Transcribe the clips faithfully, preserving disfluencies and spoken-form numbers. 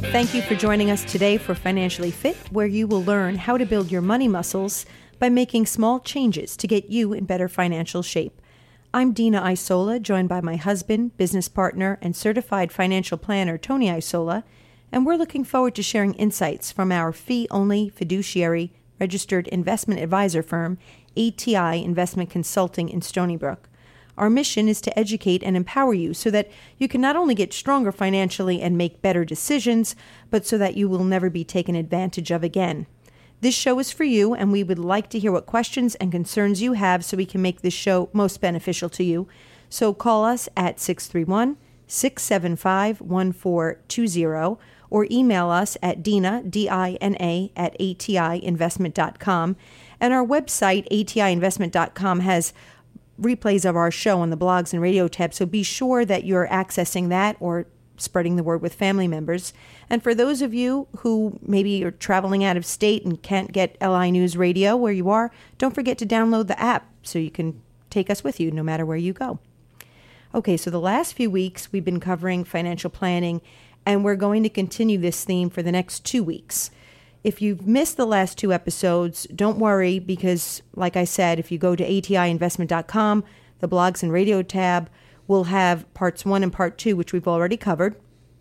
Thank you for joining us today for Financially Fit, where you will learn how to build your money muscles by making small changes to get you in better financial shape. I'm Dina Isola, joined by my husband, business partner, and certified financial planner, Tony Isola, and we're looking forward to sharing insights from our fee-only fiduciary registered investment advisor firm, A T I Investment Consulting in Stony Brook. Our mission is to educate and empower you so that you can not only get stronger financially and make better decisions, but so that you will never be taken advantage of again. This show is for you, and we would like to hear what questions and concerns you have so we can make this show most beneficial to you. So call us at six three one, six seven five, one four two zero or email us at Dina, D I N A, at A T I investment dot com. And our website, A T I investment dot com, has replays of our show on the blogs and radio tab, so be sure that you're accessing that or spreading the word with family members. And for those of you who maybe are traveling out of state and can't get L I News Radio where you are, don't forget to download the app so you can take us with you no matter where you go. Okay, so the last few weeks we've been covering financial planning, and we're going to continue this theme for the next two weeks. If you've missed the last two episodes, don't worry, because like I said, if you go to A T I investment dot com, the blogs and radio tab will have parts one and part two, which we've already covered.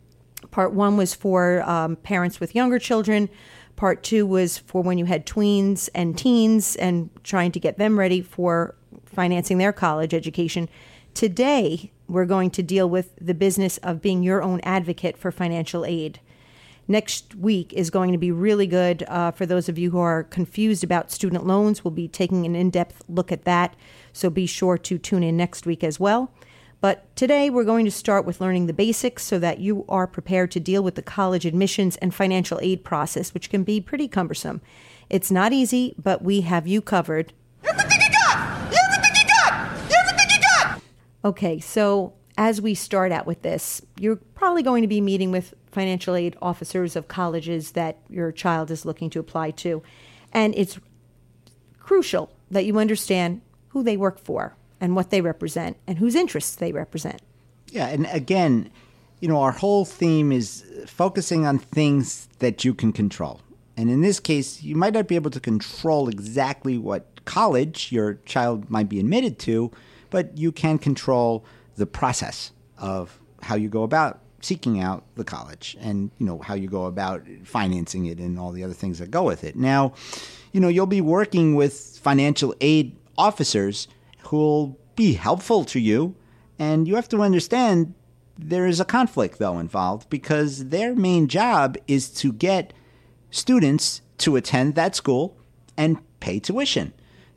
Part one was for um, parents with younger children. Part two was for when you had tweens and teens and trying to get them ready for financing their college education. Today, we're going to deal with the business of being your own advocate for financial aid. Next week is going to be really good uh, for those of you who are confused about student loans. We'll be taking an in-depth look at that, so be sure to tune in next week as well. But today we're going to start with learning the basics so that you are prepared to deal with the college admissions and financial aid process, which can be pretty cumbersome. It's not easy, but we have you covered. Everything you got! Everything you got! Everything you got! Okay, so as we start out with this, you're probably going to be meeting with financial aid officers of colleges that your child is looking to apply to. And it's crucial that you understand who they work for and what they represent and whose interests they represent. Yeah, and again, you know, our whole theme is focusing on things that you can control. And in this case, you might not be able to control exactly what college your child might be admitted to, but you can control the process of how you go about seeking out the college and, you know, how you go about financing it and all the other things that go with it. Now, you know, you'll be working with financial aid officers who'll be helpful to you, and you have to understand there is a conflict, though, involved, because their main job is to get students to attend that school and pay tuition.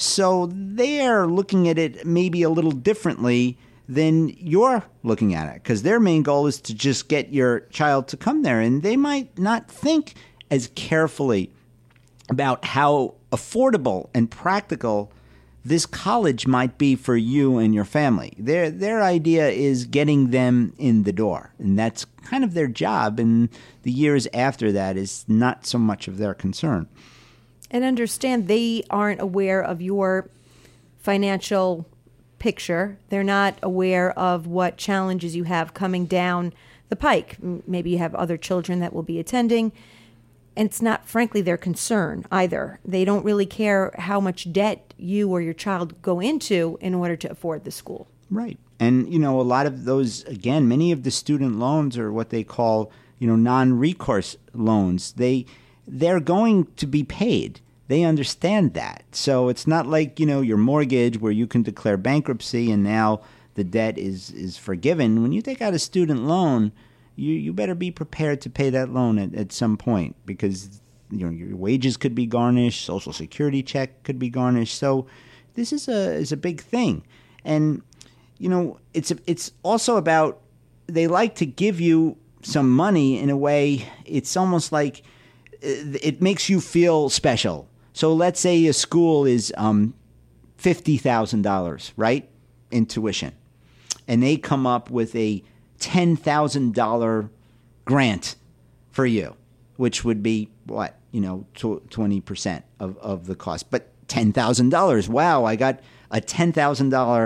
So they're looking at it maybe a little differently than you're looking at it, because their main goal is to just get your child to come there, and they might not think as carefully about how affordable and practical this college might be for you and your family. Their their idea is getting them in the door, and that's kind of their job, and the years after that is not so much of their concern. And understand they aren't aware of your financial picture. They're not aware of what challenges you have coming down the pike. Maybe you have other children that will be attending, and it's not, frankly, their concern either. They don't really care how much debt you or your child go into in order to afford the school. Right. And, you know, a lot of those, again, many of the student loans are what they call, you know, non-recourse loans. They, they're going to be paid. They understand that. So it's not like, you know, your mortgage where you can declare bankruptcy and now the debt is, is forgiven. When you take out a student loan, you, you better be prepared to pay that loan at, at some point, because, you know, your wages could be garnished, Social Security check could be garnished. So this is a is a big thing. And, you know, it's it's also about, they like to give you some money in a way, it's almost like it makes you feel special. So let's say a school is um, fifty thousand dollars, right, in tuition, and they come up with a ten thousand dollars grant for you, which would be, what, you know, twenty percent of, of the cost. But ten thousand dollars, wow, I got a ten thousand dollars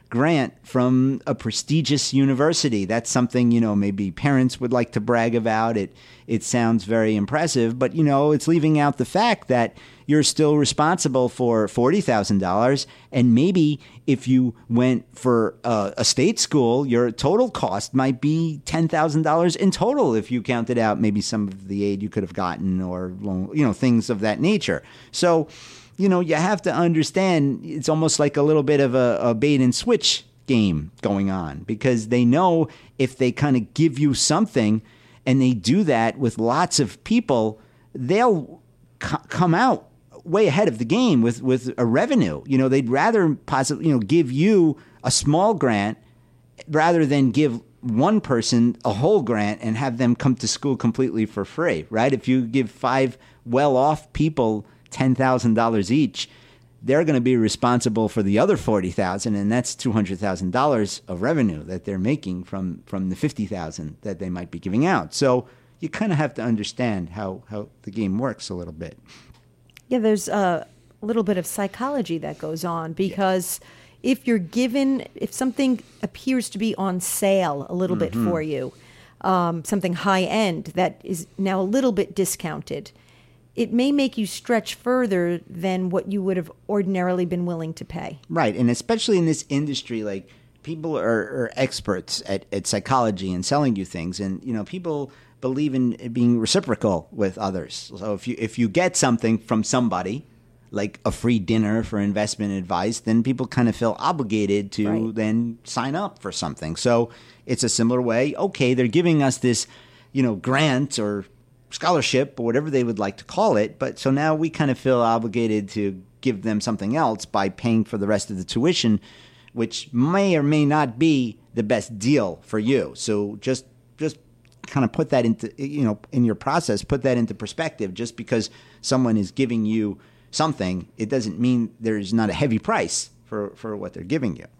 grant from a prestigious university. That's something, you know, maybe parents would like to brag about. It it sounds very impressive, but, you know, it's leaving out the fact that you're still responsible for forty thousand dollars. And maybe if you went for a, a state school, your total cost might be ten thousand dollars in total if you counted out maybe some of the aid you could have gotten or, you know, things of that nature. So, you know, you have to understand it's almost like a little bit of a, a bait and switch game going on, because they know if they kind of give you something and they do that with lots of people, they'll c- come out way ahead of the game with, with a revenue. You know, they'd rather possibly, you know, give you a small grant rather than give one person a whole grant and have them come to school completely for free, right? If you give five well-off people ten thousand dollars each, they're going to be responsible for the other forty thousand dollars, and that's two hundred thousand dollars of revenue that they're making from, from the fifty thousand dollars that they might be giving out. So you kind of have to understand how, how the game works a little bit. Yeah, there's a little bit of psychology that goes on, because yeah. if you're given, if something appears to be on sale a little mm-hmm. bit for you, um, something high end that is now a little bit discounted, it may make you stretch further than what you would have ordinarily been willing to pay. Right, and especially in this industry, like people are, are experts at, at psychology and selling you things, and you know people believe in being reciprocal with others. So if you if you get something from somebody, like a free dinner for investment advice, then people kind of feel obligated to right. then sign up for something. So it's a similar way. Okay, they're giving us this, you know, grant or scholarship or whatever they would like to call it, but so now we kind of feel obligated to give them something else by paying for the rest of the tuition, which may or may not be the best deal for you. So just just kind of put that into, you know, in your process, put that into perspective. Just because someone is giving you something, it doesn't mean there's not a heavy price for, for what they're giving you.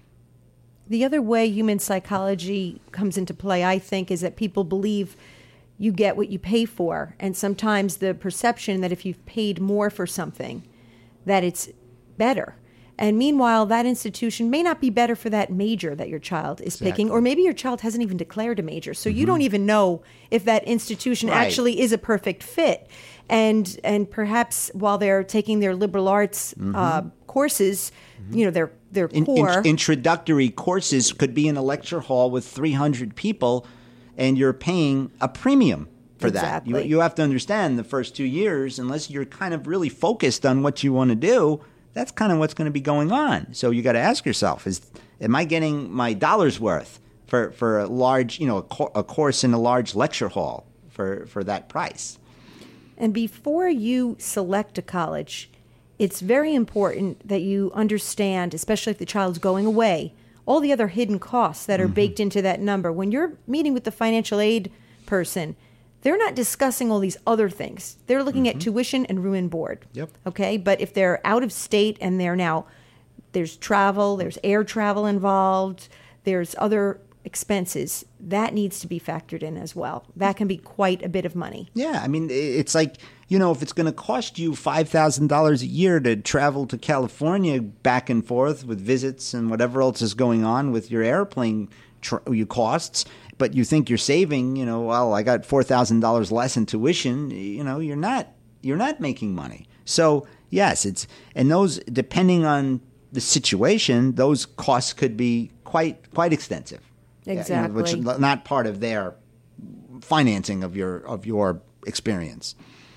The other way human psychology comes into play, I think, is that people believe you get what you pay for. And sometimes the perception that if you've paid more for something, that it's better. And meanwhile, that institution may not be better for that major that your child is exactly. picking, or maybe your child hasn't even declared a major. So mm-hmm. you don't even know if that institution right. actually is a perfect fit. And and perhaps while they're taking their liberal arts mm-hmm. uh, courses, mm-hmm. you know, their their in, core in, introductory courses could be in a lecture hall with three hundred people, and you're paying a premium for exactly. that. You you have to understand the first two years, unless you're kind of really focused on what you want to do, that's kind of what's going to be going on. So you got to ask yourself: Is am I getting my dollar's worth for, for a large, you know, a, co- a course in a large lecture hall for, for that price? And before you select a college, it's very important that you understand, especially if the child's going away, all the other hidden costs that are mm-hmm. baked into that number. When you're meeting with the financial aid person, they're not discussing all these other things. They're looking mm-hmm. at tuition and room and board. Yep. Okay, but if they're out of state and they're now, there's travel, there's air travel involved, there's other expenses, that needs to be factored in as well. That can be quite a bit of money. Yeah, I mean, it's like, you know, if it's going to cost you five thousand dollars a year to travel to California back and forth with visits and whatever else is going on with your airplane tr- your costs, but you think you're saving, you know, well, I got four thousand dollars less in tuition, you know, you're not you're not making money. So, yes, it's and those, depending on the situation, those costs could be quite quite extensive. Exactly. You know, which is not part of their financing of your of your experience.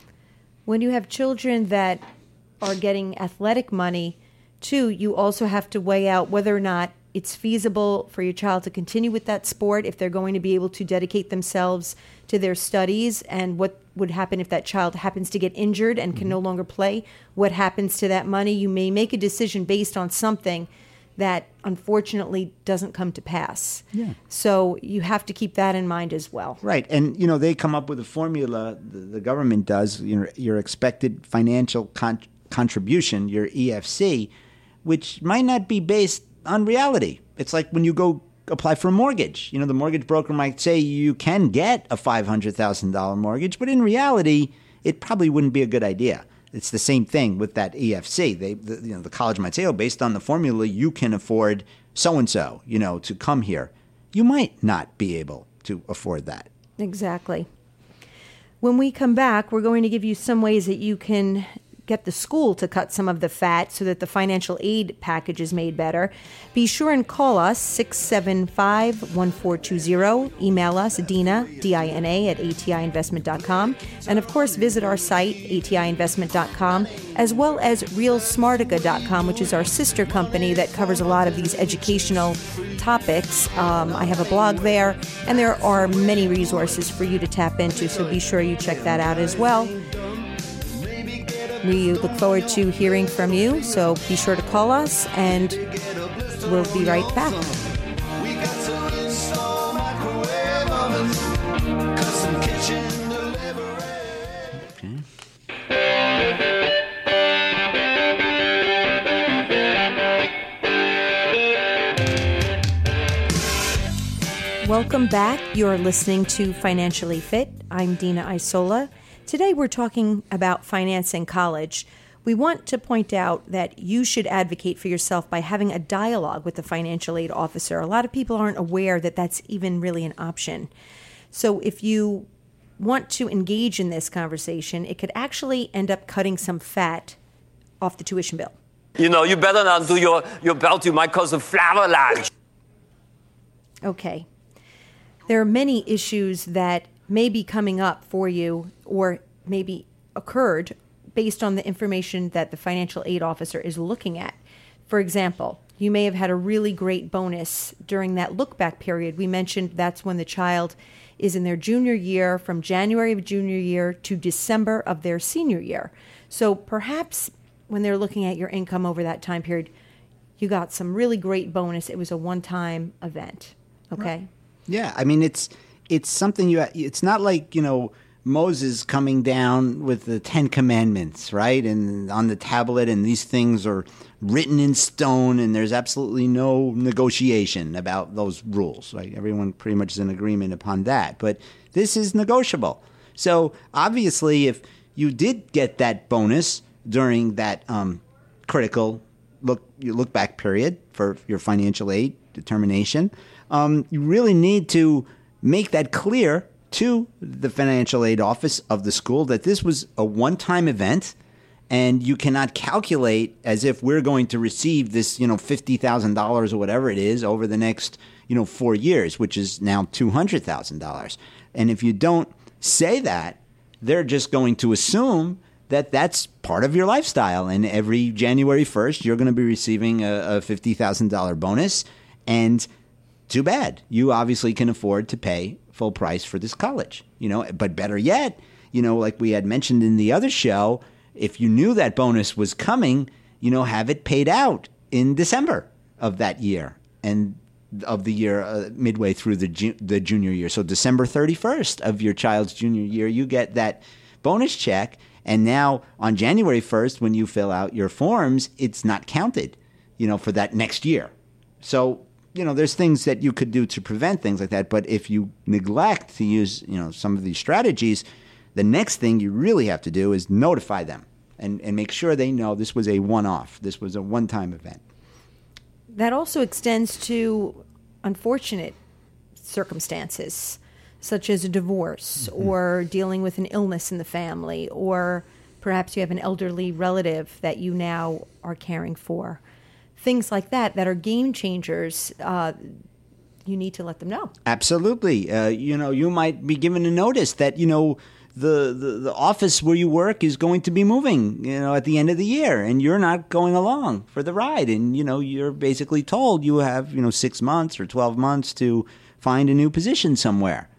When you have children that are getting athletic money, too, you also have to weigh out whether or not it's feasible for your child to continue with that sport, if they're going to be able to dedicate themselves to their studies, and what would happen if that child happens to get injured and can mm-hmm. no longer play. What happens to that money? You may make a decision based on something that unfortunately doesn't come to pass. Yeah. So you have to keep that in mind as well. Right. And, you know, they come up with a formula, the, the government does, you know, your expected financial con- contribution, your E F C, which might not be based on reality. It's like when you go apply for a mortgage. You know, the mortgage broker might say you can get a five hundred thousand dollars mortgage, but in reality, it probably wouldn't be a good idea. it's the same thing with that E F C. They, the, you know, the college might say, oh, based on the formula, you can afford so-and-so, you know, to come here. You might not be able to afford that. Exactly. When we come back, we're going to give you some ways that you can get the school to cut some of the fat so that the financial aid package is made better. Be sure and call us, six seven five, one four two zero. Email us, Dina, D I N A, at A T I investment dot com. And, of course, visit our site, A T I investment dot com, as well as Real Smartica dot com, which is our sister company that covers a lot of these educational topics. Um, I have a blog there, and there are many resources for you to tap into, so be sure you check that out as well. We look forward to hearing from you, so be sure to call us, and we'll be right back. Welcome back. You're listening to Financially Fit. I'm Dina Isola. Today we're talking about financing college. We want to point out that you should advocate for yourself by having a dialogue with the financial aid officer. A lot of people aren't aware that that's even really an option. So if you want to engage in this conversation, it could actually end up cutting some fat off the tuition bill. You know, you better not do your, your belt. You might cause a avalanche. Okay. There are many issues that may be coming up for you or maybe occurred based on the information that the financial aid officer is looking at. For example, you may have had a really great bonus during that look-back period. We mentioned that's when the child is in their junior year, from January of junior year to December of their senior year. So perhaps when they're looking at your income over that time period, you got some really great bonus. It was a one-time event, okay? Right. Yeah, I mean, it's it's something you, it's not like, you know, Moses coming down with the Ten Commandments, right? And on the tablet, and these things are written in stone, and there's absolutely no negotiation about those rules, right? Everyone pretty much is in agreement upon that. But this is negotiable. So obviously, if you did get that bonus during that um, critical look look back period for your financial aid determination, um, you really need to make that clear to the financial aid office of the school that this was a one-time event, and you cannot calculate as if we're going to receive this, you know, fifty thousand dollars or whatever it is over the next, you know, four years, which is now two hundred thousand dollars. And if you don't say that, they're just going to assume that that's part of your lifestyle. And every January first, you're going to be receiving a, a fifty thousand dollars bonus. And too bad. You obviously can afford to pay full price for this college, you know, but better yet, you know, like we had mentioned in the other show, if you knew that bonus was coming, you know, have it paid out in December of that year and of the year uh, midway through the ju- the junior year. So December thirty-first of your child's junior year, you get that bonus check. And now on January first, when you fill out your forms, it's not counted, you know, for that next year. So, you know, there's things that you could do to prevent things like that. But if you neglect to use, you know, some of these strategies, the next thing you really have to do is notify them and, and make sure they know this was a one-off. This was a one-time event. That also extends to unfortunate circumstances, such as a divorce mm-hmm. or dealing with an illness in the family, or perhaps you have an elderly relative that you now are caring for. Things like that that are game changers, uh, you need to let them know. Absolutely. Uh, you know, you might be given a notice that, you know, the, the, the office where you work is going to be moving, you know, at the end of the year, and you're not going along for the ride. And, you know, you're basically told you have, you know, six months or twelve months to find a new position somewhere.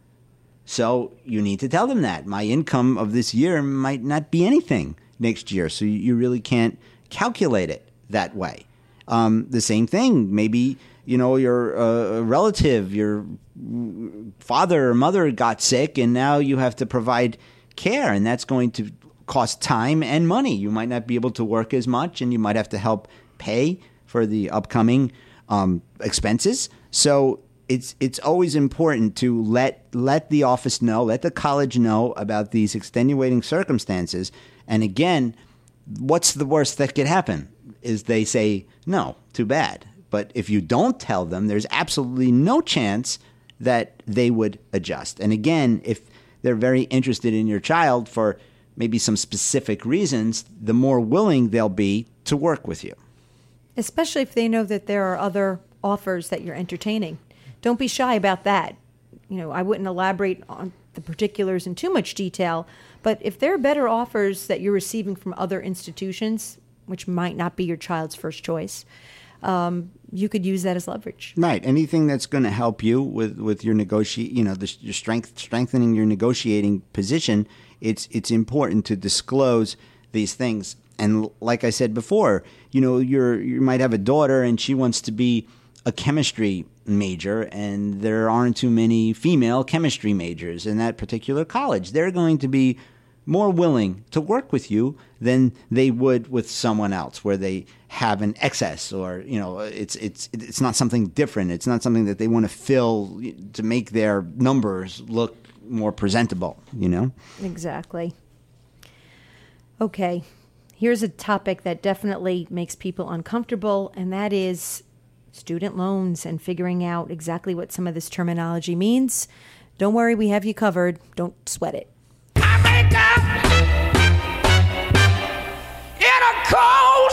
So you need to tell them that. My income of this year might not be anything next year, so you really can't calculate it that way. Um, the same thing, maybe, you know, your uh, relative, your father or mother got sick, and now you have to provide care, and that's going to cost time and money. You might not be able to work as much, and you might have to help pay for the upcoming um, expenses. So it's it's always important to let let the office know, let the college know about these extenuating circumstances. And again, what's the worst that could happen? Is they say, no, too bad. But if you don't tell them, there's absolutely no chance that they would adjust. And again, if they're very interested in your child for maybe some specific reasons, the more willing they'll be to work with you. Especially if they know that there are other offers that you're entertaining. Don't be shy about that. You know, I wouldn't elaborate on the particulars in too much detail, but if there are better offers that you're receiving from other institutions, which might not be your child's first choice, um, you could use that as leverage. Right. Anything that's going to help you with, with your negotiate, you know, the, your strength, strengthening your negotiating position. It's it's important to disclose these things. And like I said before, you know, you're you might have a daughter and she wants to be a chemistry major, and there aren't too many female chemistry majors in that particular college. They're going to be more willing to work with you than they would with someone else, where they have an excess, or you know, it's it's it's not something different. It's not something that they want to fill to make their numbers look more presentable. You know, exactly. Okay, here's a topic that definitely makes people uncomfortable, and that is student loans and figuring out exactly what some of this terminology means. Don't worry, we have you covered. Don't sweat it. I wake up in a cold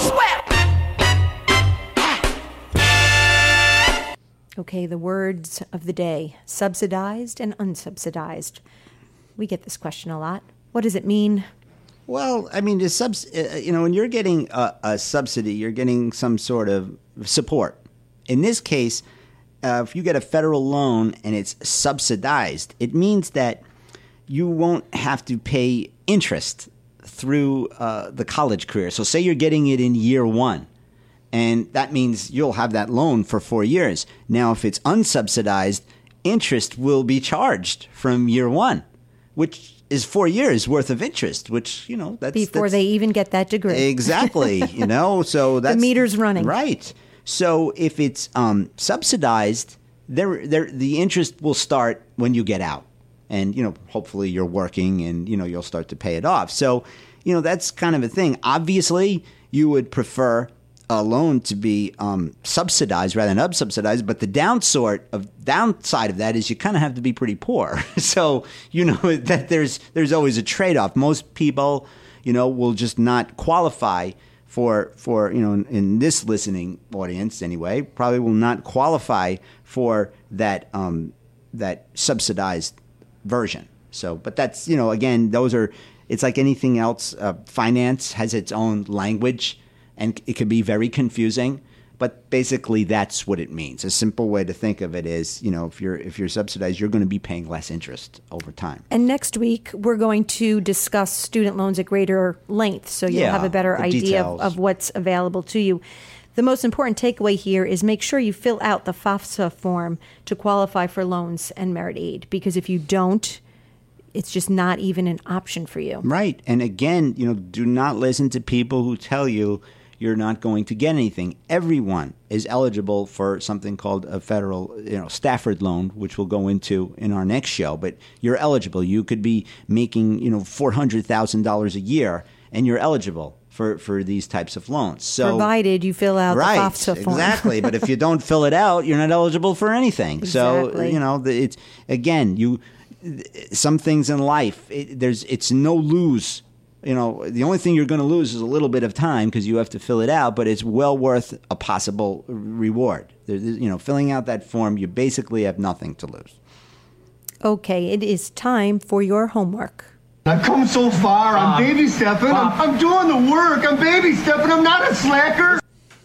sweat. Okay, the words of the day: subsidized and unsubsidized. We get this question a lot. What does it mean? Well, I mean, the subs- uh, you know, when you're getting a, a subsidy, you're getting some sort of support. In this case, uh, if you get a federal loan and it's subsidized, it means that you won't have to pay interest through uh, the college career. So say you're getting it in year one, and that means you'll have that loan for four years. Now, if it's unsubsidized, interest will be charged from year one, which is four years worth of interest, which, you know, that's... Before that's, they even get that degree. Exactly, you know, so that's... The meter's running. Right. So if it's um, subsidized, there, there, the interest will start when you get out. And, you know, hopefully you're working and, you know, you'll start to pay it off. So, you know, that's kind of a thing. Obviously, you would prefer a loan to be um, subsidized rather than unsubsidized. But the downside of downside of that is you kind of have to be pretty poor. So, you know, that there's there's always a trade-off. Most people, you know, will just not qualify for, for you know, in, in this listening audience anyway, probably will not qualify for that um, that subsidized version. So, but that's, you know, again, those are, it's like anything else. Uh, finance has its own language, and it can be very confusing. But basically, that's what it means. A simple way to think of it is, you know, if you're if you're subsidized, you're going to be paying less interest over time. And next week, we're going to discuss student loans at greater length, so you'll Yeah, have a better the idea of, details. of what's available to you. The most important takeaway here is make sure you fill out the FAFSA form to qualify for loans and merit aid, because if you don't, it's just not even an option for you. Right. And again, you know, do not listen to people who tell you you're not going to get anything. Everyone is eligible for something called a federal, you know, Stafford loan, which we'll go into in our next show. But you're eligible. You could be making, you know, four hundred thousand dollars a year, and you're eligible for, for these types of loans. So, provided you fill out right, the FAFSA form. Exactly. But if you don't fill it out, you're not eligible for anything. So, Exactly. you know, the- it's again, you some things in life, it, there's it's no lose. You know, the only thing you're going to lose is a little bit of time because you have to fill it out, but it's well worth a possible reward. There- You know, filling out that form, you basically have nothing to lose. Okay, it is time for your homework. I've come so far. I'm baby stepping. I'm, I'm doing the work. I'm baby stepping. I'm not a slacker.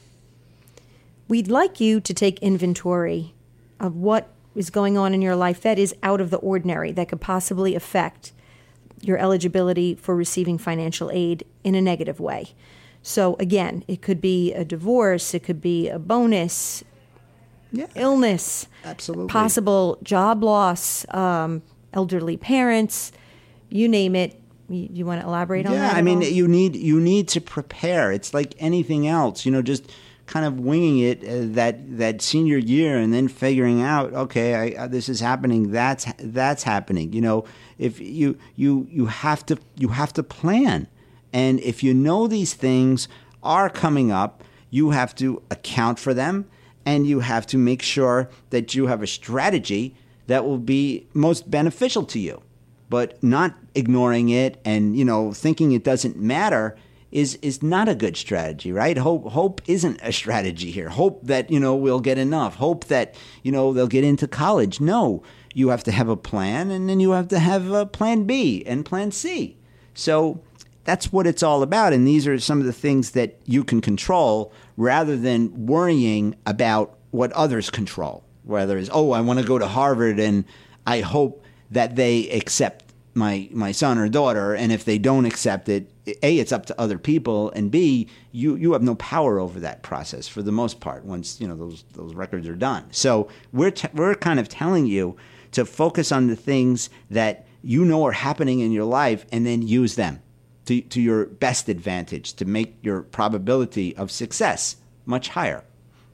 We'd like you to take inventory of what is going on in your life that is out of the ordinary, that could possibly affect your eligibility for receiving financial aid in a negative way. So again, it could be a divorce, it could be a bonus, Yeah, illness, absolutely. possible job loss, um, elderly parents, you name it. You, you want to elaborate on Yeah, that? I at mean, all? you need you need to prepare. It's like anything else, you know, just kind of winging it uh, that that senior year, and then figuring out, okay, I, uh, this is happening. That's that's happening. You know, if you you you have to you have to plan, And if you know these things are coming up, you have to account for them, and you have to make sure that you have a strategy that will be most beneficial to you. But not ignoring it and, you know, thinking it doesn't matter is is not a good strategy, right? Hope hope isn't a strategy here. Hope that, you know, we'll get enough. Hope that, you know, they'll get into college. No, you have to have a plan, and then you have to have a plan B and plan C. So that's what it's all about. And these are some of the things that you can control rather than worrying about what others control. Whether it's, oh, I want to go to Harvard and I hope that they accept my my son or daughter. And if they don't accept it, A, it's up to other people. And B, you, you have no power over that process for the most part once, you know, those those records are done. So we're t- we're kind of telling you to focus on the things that you know are happening in your life and then use them to, to your best advantage to make your probability of success much higher.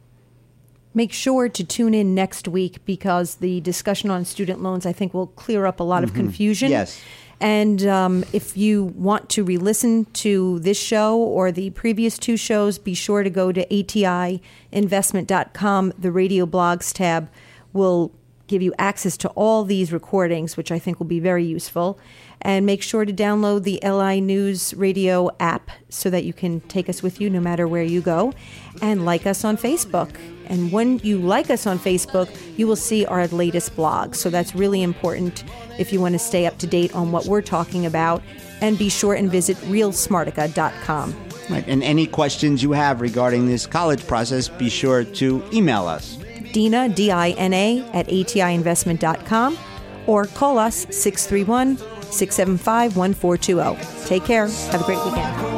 Make sure to tune in next week because the discussion on student loans, I think, will clear up a lot of Mm-hmm. confusion. Yes. And um, if you want to re-listen to this show or the previous two shows, be sure to go to A T I investment dot com. The radio blogs tab will give you access to all these recordings, which I think will be very useful. And make sure to download the L I News Radio app so that you can take us with you no matter where you go. And like us on Facebook. And when you like us on Facebook, you will see our latest blog. So that's really important if you want to stay up to date on what we're talking about. And be sure and visit real smartica dot com. Right. And any questions you have regarding this college process, be sure to email us. Dina, D I N A, at A T I investment dot com, or call us six three one, six seven five, one four two zero. Take care. Have a great weekend.